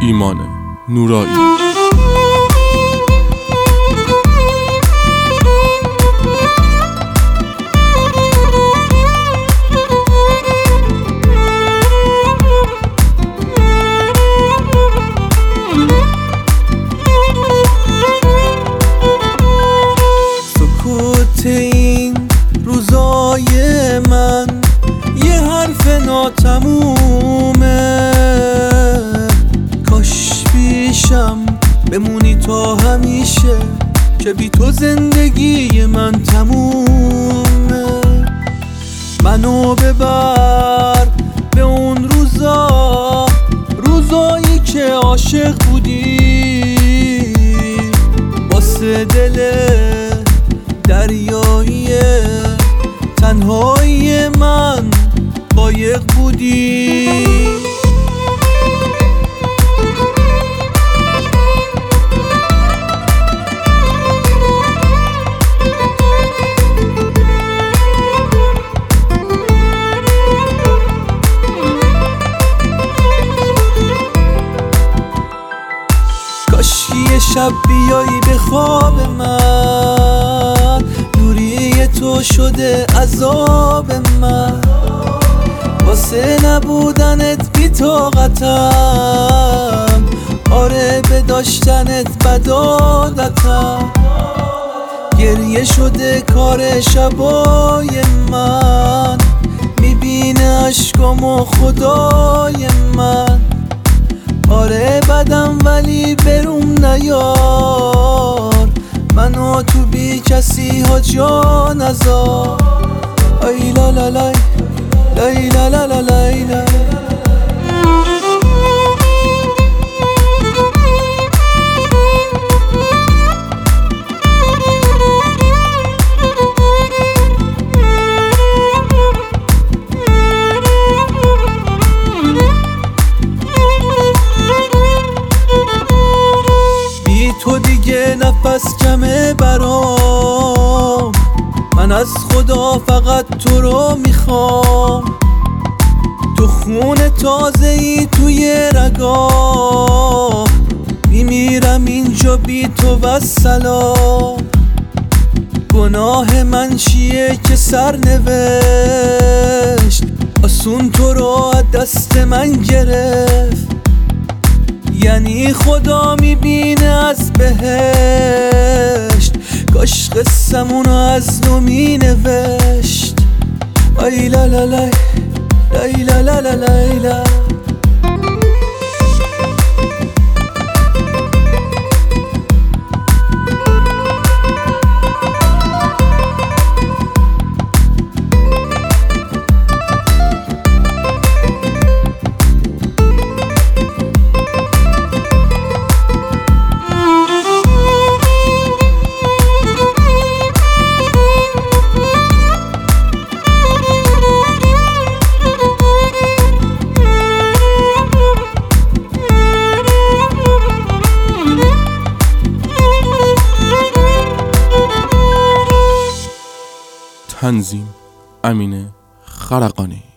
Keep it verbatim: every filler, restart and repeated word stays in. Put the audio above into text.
ایمان نورایی. سکوت این روزای من یه حرف ناتمومه، کاش پیشم بمونی تا همیشه که بی تو زندگی من تمومه. منو ببر به اون روزا، روزایی که عاشق بودی، واسه دل دریایی تنهایی من قایق بودی. کاشکی یه شب بیایی به خواب من، دوری تو شده عذاب من، واسه نبودنت بی طاقتم، آره به داشتنت بد عادتم. گریه شده کار شبای من، میبینه عشقامو خدای من، آره بدم ولی بروم نیار، منو تو بی کسی ها جا نذار. ای لا لا لای لای لا لا لا لای لای. تو دیگه نفس کمه برام، من از خدا فقط تو رو میخوام. تو خون تازه ای توی رگام، میمیرم اینجا بی تو و سلام. گناه من چیه که سر نوشت، آسون تو رو از دست من گرفت. یعنی خدا میبینه از بهشت، کاش قصمونو از نو مینوشت. ای لا لا لای لای لا لا لا لای لا. تنظیم امین خرقانی.